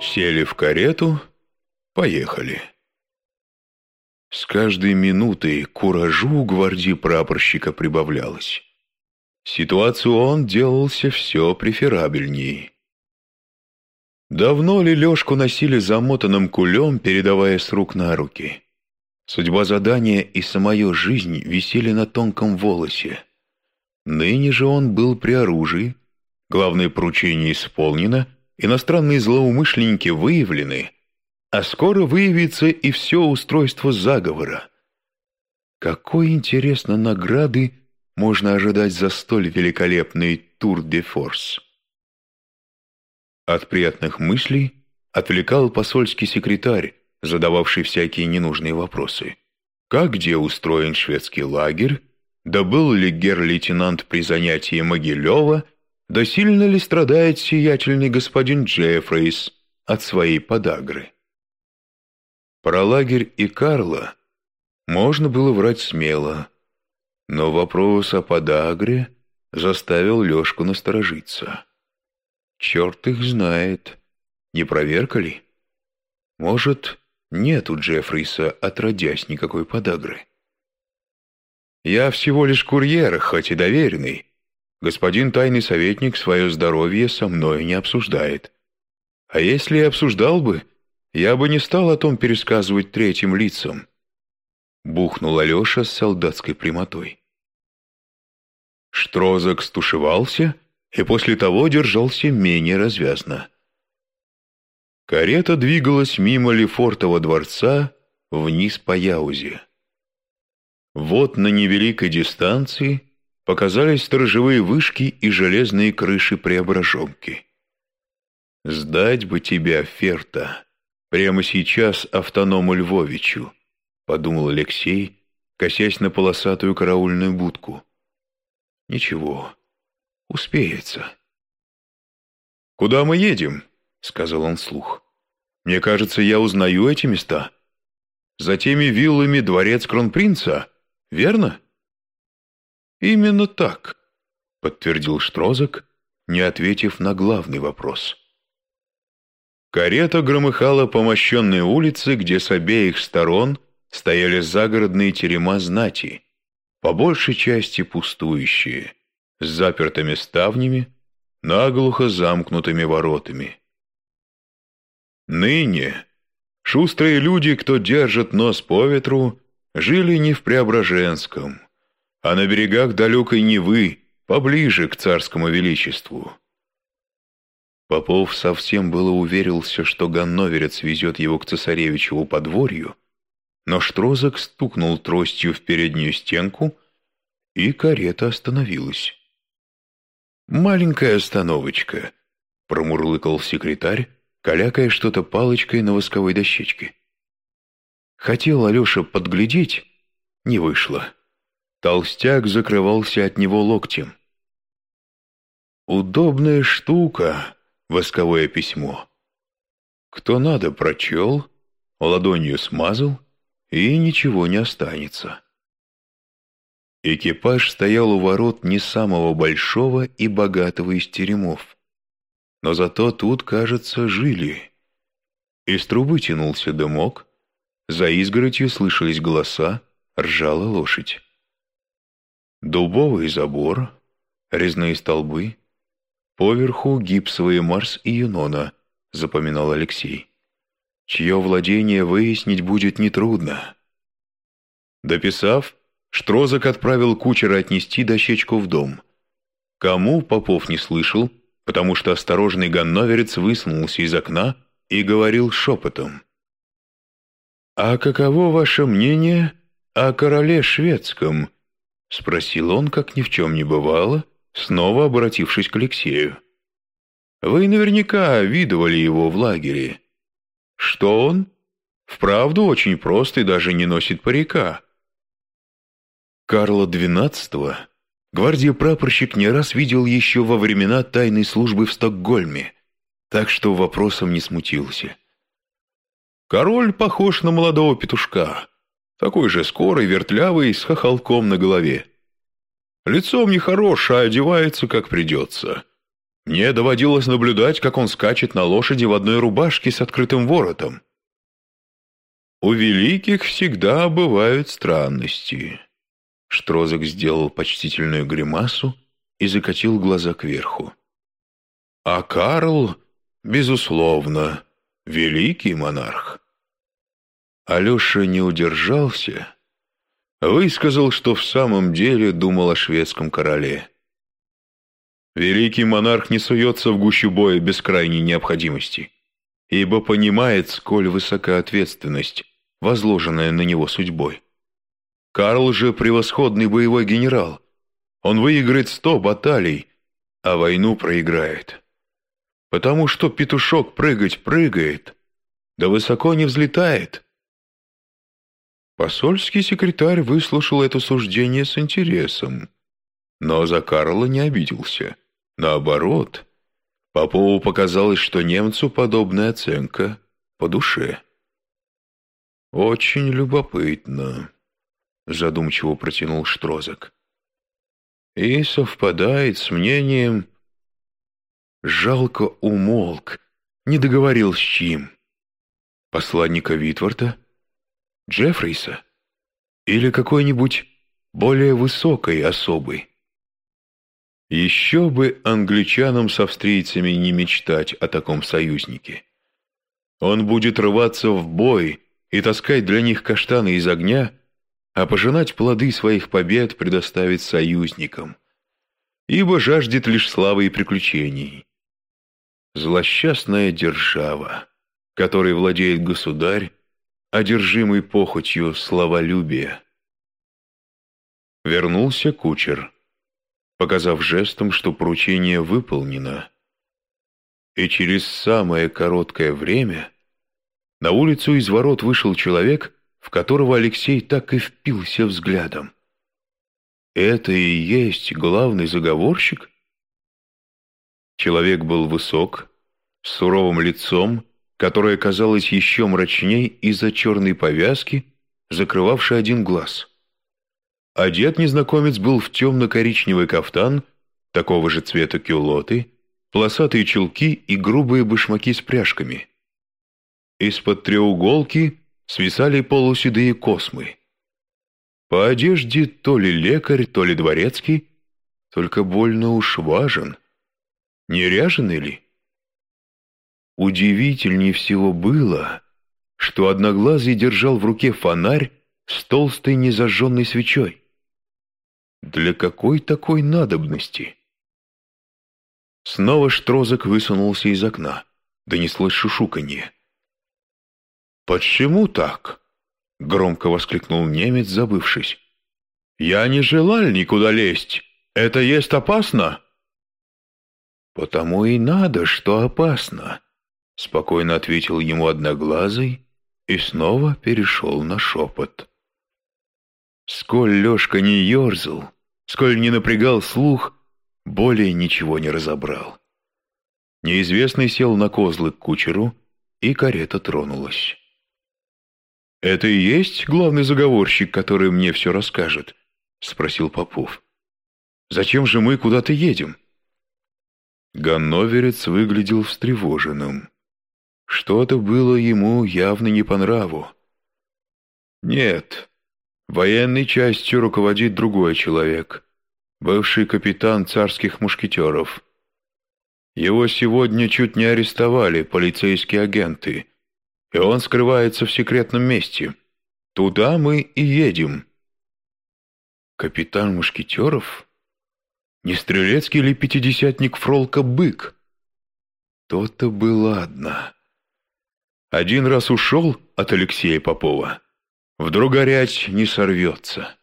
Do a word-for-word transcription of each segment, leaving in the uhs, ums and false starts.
Сели в карету, поехали. С каждой минутой куражу у гвардии прапорщика прибавлялось. Ситуацию он делался все преферабельней. Давно ли Лешку носили замотанным кулем, передавая с рук на руки? Судьба задания и самая жизнь висели на тонком волосе. Ныне же он был при оружии, главное поручение исполнено, иностранные злоумышленники выявлены, а скоро выявится и все устройство заговора. Какой, интересно, награды можно ожидать за столь великолепный тур-де-форс? От приятных мыслей отвлекал посольский секретарь, задававший всякие ненужные вопросы. Как где устроен шведский лагерь? Да был ли гер-лейтенант при занятии Могилева? Да сильно ли страдает сиятельный господин Джеффрейс от своей подагры? Про лагерь и Карла можно было врать смело, но вопрос о подагре заставил Лешку насторожиться. Черт их знает, не проверка ли? Может, нет у Джеффрейса отродясь никакой подагры? Я всего лишь курьер, хоть и доверенный. Господин тайный советник свое здоровье со мной не обсуждает. А если и обсуждал бы, я бы не стал о том пересказывать третьим лицам. Бухнул Алеша с солдатской прямотой. Штрозок стушевался и после того держался менее развязно. Карета двигалась мимо Лефортова дворца вниз по Яузе. Вот на невеликой дистанции показались сторожевые вышки и железные крыши Преображенки. «Сдать бы тебя, Ферта, прямо сейчас автоному Львовичу», — подумал Алексей, косясь на полосатую караульную будку. «Ничего, успеется». «Куда мы едем?» — сказал он вслух. «Мне кажется, я узнаю эти места. За теми виллами дворец кронпринца, верно?» «Именно так», — подтвердил Штрозок, не ответив на главный вопрос. Карета громыхала по мощенной улице, где с обеих сторон стояли загородные терема знати, по большей части пустующие, с запертыми ставнями, наглухо замкнутыми воротами. Ныне шустрые люди, кто держит нос по ветру, жили не в Преображенском, а на берегах далекой Невы, поближе к царскому величеству. Попов совсем было уверился, что ганноверец везет его к цесаревичеву подворью, но Штрозок стукнул тростью в переднюю стенку, и карета остановилась. «Маленькая остановочка», — промурлыкал секретарь, калякая что-то палочкой на восковой дощечке. Хотел Алеша подглядеть, не вышло. Толстяк закрывался от него локтем. Удобная штука, восковое письмо. Кто надо, прочел, ладонью смазал, и ничего не останется. Экипаж стоял у ворот не самого большого и богатого из теремов. Но зато тут, кажется, жили. Из трубы тянулся дымок, за изгородью слышались голоса, ржала лошадь. Дубовый забор, резные столбы, поверху гипсовые Марс и Юнона, запоминал Алексей, чье владение выяснить будет нетрудно. Дописав, Штрозок отправил кучера отнести дощечку в дом. Кому, Попов не слышал, потому что осторожный ганноверец высунулся из окна и говорил шепотом. «А каково ваше мнение о короле шведском?» — спросил он, как ни в чем не бывало, снова обратившись к Алексею. «Вы наверняка видывали его в лагере. Что он? Вправду очень прост и даже не носит парика». Карла двенадцатого гвардия-прапорщик не раз видел еще во времена тайной службы в Стокгольме, так что вопросом не смутился. «Король похож на молодого петушка, такой же скорый, вертлявый, с хохолком на голове. Лицом нехорош, а одевается как придется. Мне доводилось наблюдать, как он скачет на лошади в одной рубашке с открытым воротом. У великих всегда бывают странности. Штрозек сделал почтительную гримасу и закатил глаза кверху. А Карл, безусловно, великий монарх. Алеша не удержался, высказал, что в самом деле думал о шведском короле. Великий монарх не суется в гущу боя без крайней необходимости, ибо понимает, сколь высока ответственность, возложенная на него судьбой. Карл же превосходный боевой генерал. Он выиграет сто баталий, а войну проиграет. Потому что петушок прыгать прыгает, да высоко не взлетает. Посольский секретарь выслушал это суждение с интересом, но за Карла не обиделся. Наоборот, Попову показалось, что немцу подобная оценка по душе. «Очень любопытно», — задумчиво протянул Штрозек. «И совпадает с мнением...» Жалко умолк, не договорил с чьим. Посланника Витворта? Джеффрейса? Или какой-нибудь более высокой особой? Еще бы англичанам с австрийцами не мечтать о таком союзнике. Он будет рваться в бой и таскать для них каштаны из огня, а пожинать плоды своих побед предоставить союзникам, ибо жаждет лишь славы и приключений. Злосчастная держава, которой владеет государь, одержимый похотью славолюбия. Вернулся кучер, показав жестом, что поручение выполнено, и через самое короткое время на улицу из ворот вышел человек, в которого Алексей так и впился взглядом. Это и есть главный заговорщик? Человек был высок, с суровым лицом, которое казалось еще мрачней из-за черной повязки, закрывавшей один глаз. Одет незнакомец был в темно-коричневый кафтан, такого же цвета кюлоты, полосатые чулки и грубые башмаки с пряжками. Из-под треуголки свисали полуседые космы. По одежде то ли лекарь, то ли дворецкий, только больно уж важен. Не ряженый ли? Удивительнее всего было, что Одноглазый держал в руке фонарь с толстой незажженной свечой. Для какой такой надобности? Снова Штрозек высунулся из окна. Донеслось шушуканье. «Почему так?» — громко воскликнул немец, забывшись. «Я не желал никуда лезть. Это есть опасно?» «Потому и надо, что опасно», — спокойно ответил ему Одноглазый и снова перешел на шепот. Сколь Лешка не ерзал, сколь не напрягал слух, более ничего не разобрал. Неизвестный сел на козлы к кучеру, и карета тронулась. «Это и есть главный заговорщик, который мне все расскажет?» — спросил Попов. «Зачем же мы куда-то едем?» Ганноверец выглядел встревоженным. Что-то было ему явно не по нраву. «Нет, военной частью руководит другой человек, бывший капитан царских мушкетеров. Его сегодня чуть не арестовали полицейские агенты, и он скрывается в секретном месте. Туда мы и едем». «Капитан мушкетеров? Не стрелецкий ли пятидесятник Фролка Бык?» То-то было одно. Один раз ушел от Алексея Попова, вдруг горять не сорвется.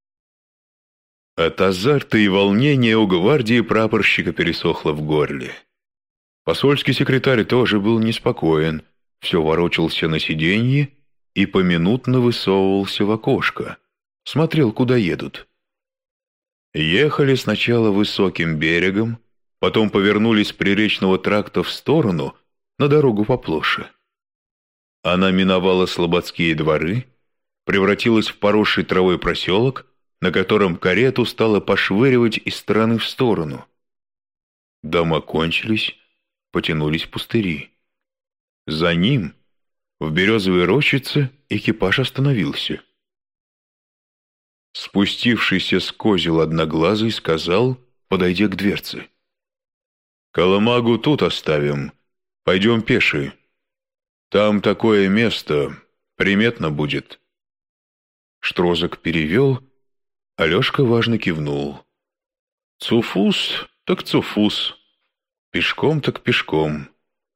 От азарта и волнения у гвардии прапорщика пересохло в горле. Посольский секретарь тоже был неспокоен, все ворочался на сиденье и поминутно высовывался в окошко, смотрел, куда едут. Ехали сначала высоким берегом, потом повернули с приречного тракта в сторону, на дорогу поплоше. Она миновала слободские дворы, превратилась в поросший травой проселок, на котором карету стало пошвыривать из стороны в сторону. Дома кончились, потянулись пустыри. За ним, в березовой рощице, экипаж остановился. Спустившийся с козел Одноглазый сказал, подойдя к дверце: «Колымагу тут оставим, пойдем пеши. Там такое место, приметно будет». Штрозок перевел, Алешка важно кивнул. «Цуфус, так цуфус, пешком так пешком».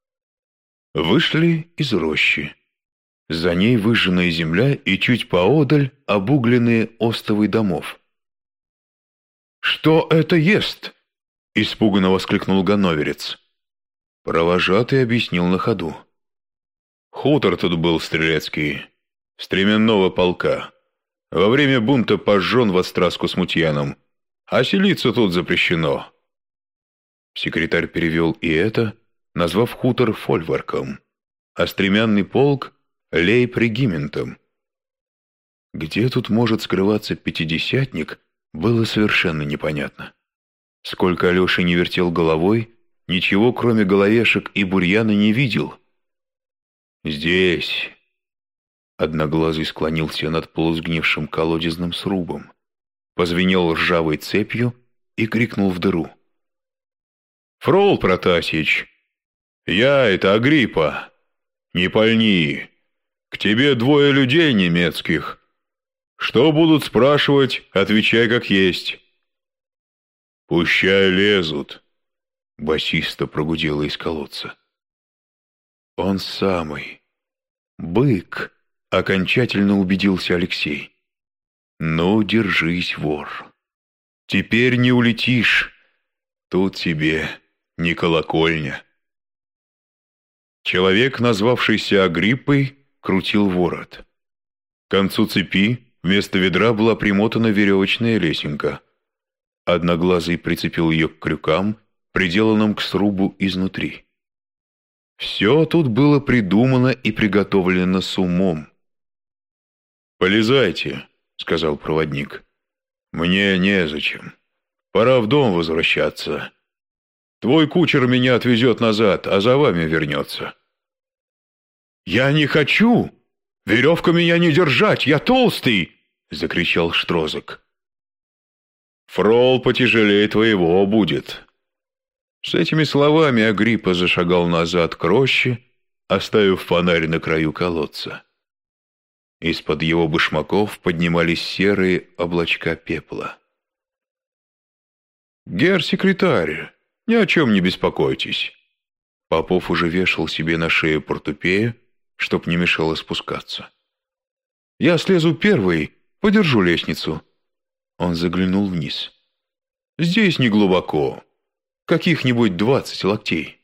Вышли из рощи. За ней выжженная земля и чуть поодаль обугленные остовы домов. «Что это ест?» — испуганно воскликнул ганноверец. Провожатый объяснил на ходу. «Хутор тут был стрелецкий, стременного полка. Во время бунта пожжен в остраску смутьяном, а селиться тут запрещено». Секретарь перевел и это, назвав хутор фольварком, а стремянный полк — лейб-региментом. Где тут может скрываться пятидесятник, было совершенно непонятно. Сколько Алеша не вертел головой, ничего, кроме головешек и бурьяна, не видел. «Здесь...» Одноглазый склонился над полусгнившим колодезным срубом, позвенел ржавой цепью и крикнул в дыру: «Фрол Протасич, я это Агриппа, не пальни, к тебе двое людей немецких. Что будут спрашивать, отвечай как есть». «Пущай лезут», — басисто прогудело из колодца. «Он самый, бык», — окончательно убедился Алексей. «Ну, держись, вор. Теперь не улетишь. Тут тебе не колокольня». Человек, назвавшийся Агриппой, крутил ворот. К концу цепи вместо ведра была примотана веревочная лесенка. Одноглазый прицепил ее к крюкам, приделанным к срубу изнутри. Все тут было придумано и приготовлено с умом. «Полезайте», — сказал проводник. «Мне незачем. Пора в дом возвращаться. Твой кучер меня отвезет назад, а за вами вернется». «Я не хочу! Веревка меня не держать, я толстый!» — закричал Штрозок. «Фрол потяжелее твоего будет». С этими словами Агриппа зашагал назад к роще, оставив фонарь на краю колодца. Из-под его башмаков поднимались серые облачка пепла. «Гер-секретарь, ни о чем не беспокойтесь». Попов уже вешал себе на шею портупею, чтоб не мешало спускаться. «Я слезу первый, подержу лестницу». Он заглянул вниз. «Здесь не глубоко, каких-нибудь двадцать локтей».